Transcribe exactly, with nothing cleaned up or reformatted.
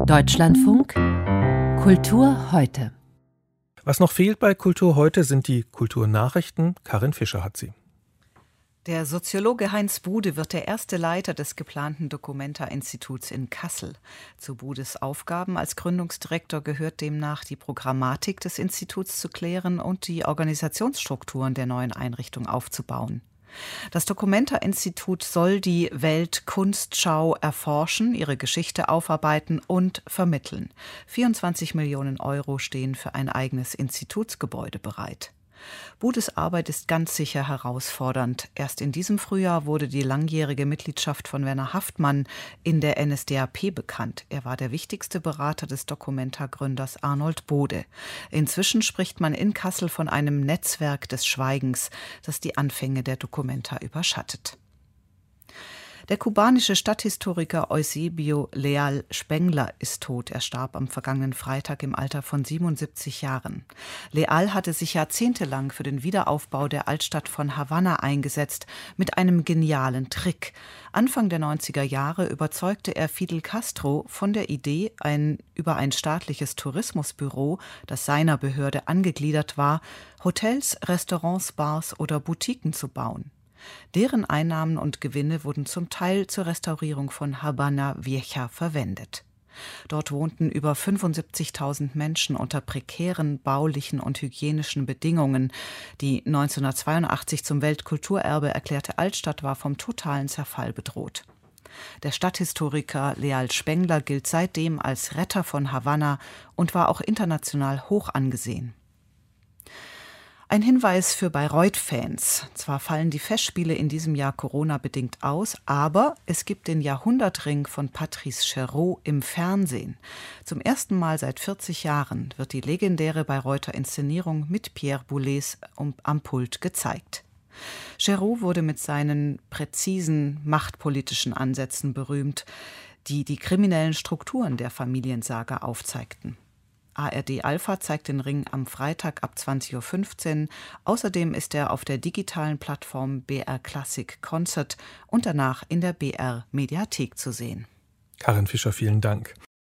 Deutschlandfunk Kultur heute. Was noch fehlt bei Kultur heute sind die Kulturnachrichten. Karin Fischer hat sie. Der Soziologe Heinz Bude wird der erste Leiter des geplanten Documenta-Instituts in Kassel. Zu Budes Aufgaben als Gründungsdirektor gehört demnach, die Programmatik des Instituts zu klären und die Organisationsstrukturen der neuen Einrichtung aufzubauen. Das Documenta-Institut soll die Weltkunstschau erforschen, ihre Geschichte aufarbeiten und vermitteln. vierundzwanzig Millionen Euro stehen für ein eigenes Institutsgebäude bereit. Budes Arbeit ist ganz sicher herausfordernd. Erst in diesem Frühjahr wurde die langjährige Mitgliedschaft von Werner Haftmann in der N S D A P bekannt. Er war der wichtigste Berater des Documenta-Gründers Arnold Bode. Inzwischen spricht man in Kassel von einem Netzwerk des Schweigens, das die Anfänge der Documenta überschattet. Der kubanische Stadthistoriker Eusebio Leal Spengler ist tot. Er starb am vergangenen Freitag im Alter von siebenundsiebzig Jahren. Leal hatte sich jahrzehntelang für den Wiederaufbau der Altstadt von Havanna eingesetzt, mit einem genialen Trick. Anfang der neunziger Jahre überzeugte er Fidel Castro von der Idee, ein über ein staatliches Tourismusbüro, das seiner Behörde angegliedert war, Hotels, Restaurants, Bars oder Boutiquen zu bauen. Deren Einnahmen und Gewinne wurden zum Teil zur Restaurierung von Habana Vieja verwendet. Dort wohnten über fünfundsiebzigtausend Menschen unter prekären baulichen und hygienischen Bedingungen. Die neunzehnhundertzweiundachtzig zum Weltkulturerbe erklärte Altstadt war vom totalen Zerfall bedroht. Der Stadthistoriker Leal Spengler gilt seitdem als Retter von Havanna und war auch international hoch angesehen. Ein Hinweis für Bayreuth-Fans. Zwar fallen die Festspiele in diesem Jahr Corona-bedingt aus, aber es gibt den Jahrhundertring von Patrice Chéreau im Fernsehen. Zum ersten Mal seit vierzig Jahren wird die legendäre Bayreuther Inszenierung mit Pierre Boulez am Pult gezeigt. Chéreau wurde mit seinen präzisen machtpolitischen Ansätzen berühmt, die die kriminellen Strukturen der Familiensaga aufzeigten. A R D Alpha zeigt den Ring am Freitag ab zwanzig Uhr fünfzehn. Außerdem ist er auf der digitalen Plattform B R Classic Concert und danach in der B R Mediathek zu sehen. Karin Fischer, vielen Dank.